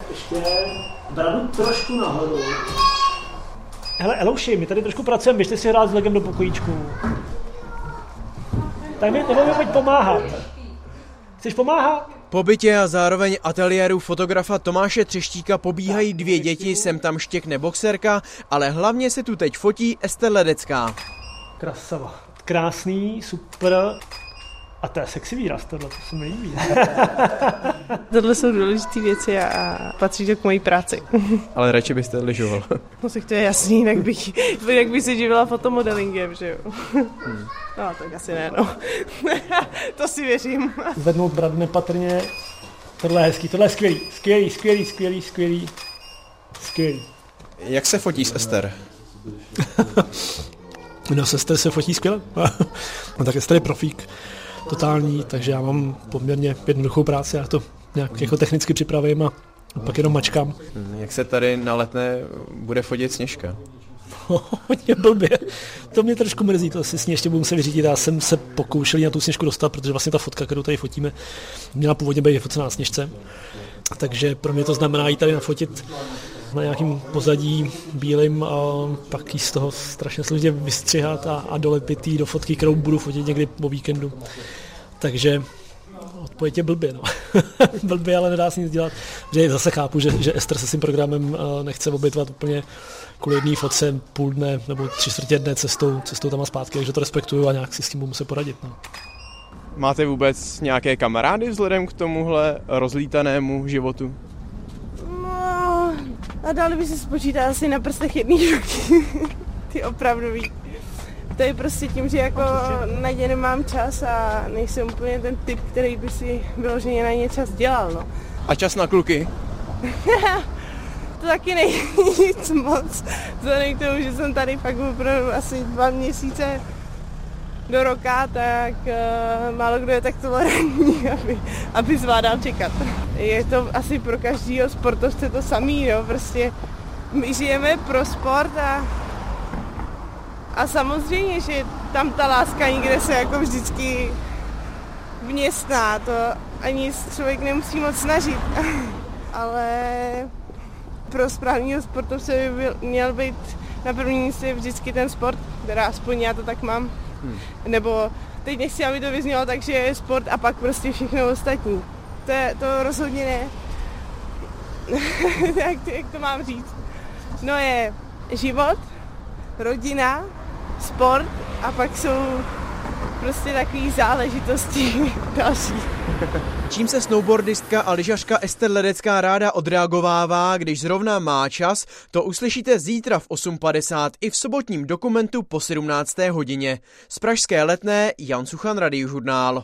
ještě bradu trošku nahoru. Hele, Elouši, my tady trošku pracujeme, běžte si hrát s Legem do pokojíčku. Tak mi pojď pomáhat. Chceš pomáhat? Po bytě a zároveň ateliéru fotografa Tomáše Třeštíka pobíhají 2 děti, sem tam štěkne boxerka, ale hlavně se tu teď fotí Ester Ledecká. Krasava. Krásný, super. A to je sexy výraz, tohle, to se mi líbí. Tohle jsou důležité věci a patří to k mojí práci. Ale radši byste lyžoval. No tak to je jasný, jinak bych se živila fotomodelingem, že jo. No tak asi ne, no. To si věřím. Zvednout bradu nepatrně. Tohle je hezký, tohle je skvělý. Jak se fotí s Ester? No, s Ester se fotí skvěle. No, tak Ester je profík totální, takže já mám poměrně jednoduchou práci, já to nějak jako technicky připravím a pak jenom mačkám. Jak se tady na Letné bude fotit Sněžka? Hodně blbě. To mě trošku mrzí, to si s ní ještě budu muset vyřídit. Já jsem se pokoušel na tu Sněžku dostat, protože vlastně ta fotka, kterou tady fotíme, měla původně být vyfocená na Sněžce. Takže pro mě to znamená jít tady nafotit na nějakým pozadí bílým a pak jí z toho strašně složitě vystřihat a dolepit jí do fotky, kterou budu fotit někdy po víkendu. Takže odpověď je blbě, no. Blbě, ale nedá se nic dělat. Že zase chápu, že Ester se svým programem nechce obětovat úplně kvůli jedné fotce půl dne nebo 3/4 dne cestou tam a zpátky, takže to respektuju a nějak si s tím budu muset poradit. No. Máte vůbec nějaké kamarády vzhledem k tomuhle rozlítanému životu? No, a dali by se spočítat asi na prstech jedný ruky. Ty opravdový. To je prostě tím, že jako na ně nemám čas a nejsem úplně ten typ, který by si vyloženě na ně čas dělal, no. A čas na kluky? To taky není nic moc. Vzhledem k tomu, že jsem tady fakt opravdu asi 2 měsíce do roka, tak málo kdo je tak tolerantní, aby zvládal čekat. Je to asi pro každýho sportovce to samý, jo, prostě my žijeme pro sport a samozřejmě, že tam ta láska někde se jako vždycky vměstná, to ani člověk nemusí moc snažit, ale pro správného sportovce by měl být na prvním místě vždycky ten sport, teda aspoň já to tak mám. Nebo teď nechci, aby to vyznělo tak, že je sport a pak prostě všechno ostatní. To rozhodně ne. jak to mám říct? No je život, rodina, sport a pak jsou prostě takový záležitosti další. Čím se snowboardistka a lyžařka Ester Ledecká ráda odreagovává, když zrovna má čas, to uslyšíte zítra v 8:50 i v sobotním dokumentu po 17. hodině. Z pražské Letné Jan Suchan, Radiožurnál.